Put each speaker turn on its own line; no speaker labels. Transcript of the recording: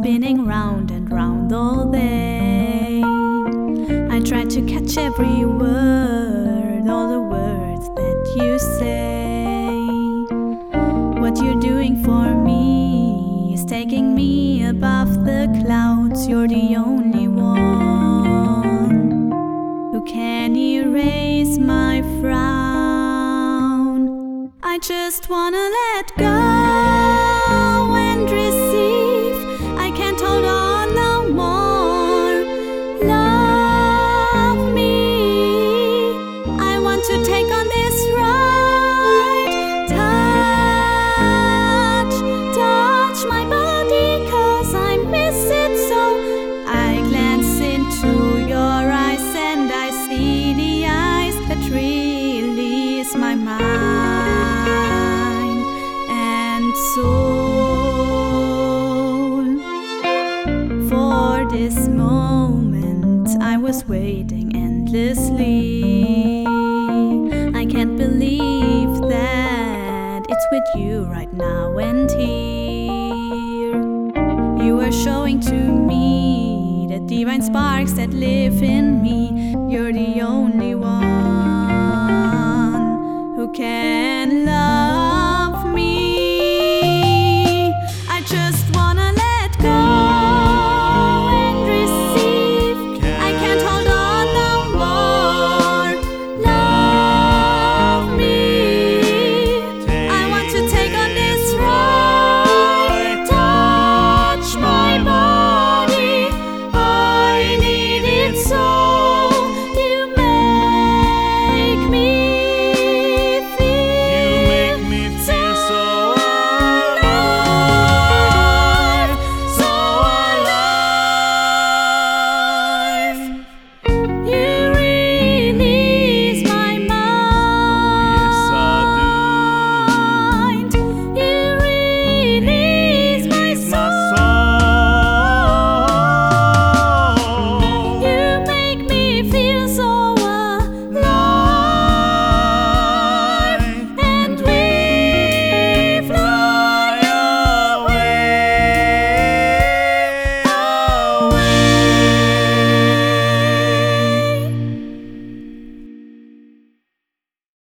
spinning round and round all day. I try to catch every word, all the words that you say. What you're doing for me is taking me above the clouds. You're the only one who can erase my frown. I just wanna let go and receive. I can't hold on no more. Love me, I want to take on this ride. Touch my body, 'cause I miss it so. I glance into your eyes and I see the eyes that release my mind and soul. For this moment I was waiting endlessly. I can't believe that it's with you right now and here. You are showing to me the divine sparks that live in me. You're the only one who can love.